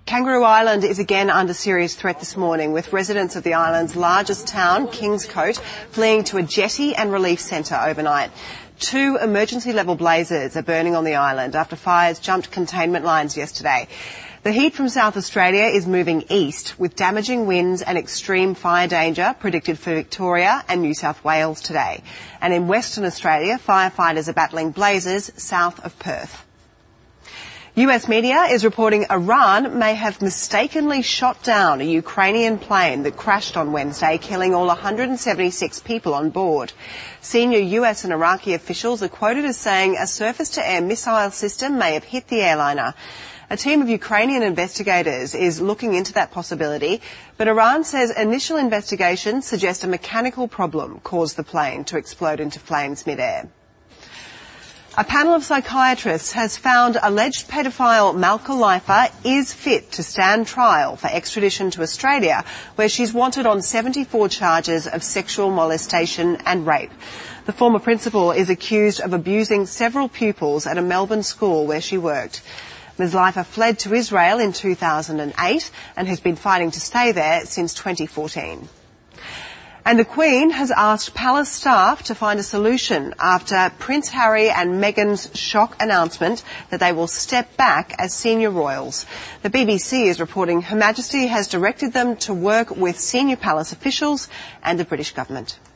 Kangaroo Island is again under serious threat this morning, with residents of the island's largest town, Kingscote, fleeing to a jetty and relief centre overnight. 2 emergency-level blazes are burning on the island after fires jumped containment lines yesterday. The heat from South Australia is moving east, with damaging winds and extreme fire danger predicted for Victoria and New South Wales today. And in Western Australia, firefighters are battling blazes south of Perth. US media is reporting Iran may have mistakenly shot down a Ukrainian plane that crashed on Wednesday, killing all 176 people on board. Senior US and Iraqi officials are quoted as saying a surface-to-air missile system may have hit the airliner. A team of Ukrainian investigators is looking into that possibility, but Iran says initial investigations suggest a mechanical problem caused the plane to explode into flames mid-air. A panel of psychiatrists has found alleged paedophile Malka Leifer is fit to stand trial for extradition to Australia, where she's wanted on 74 charges of sexual molestation and rape. The former principal is accused of abusing several pupils at a Melbourne school where she worked. Ms. Leifer fled to Israel in 2008 and has been fighting to stay there since 2014. And the Queen has asked palace staff to find a solution after Prince Harry and Meghan's shock announcement that they will step back as senior royals. The BBC is reporting Her Majesty has directed them to work with senior palace officials and the British government.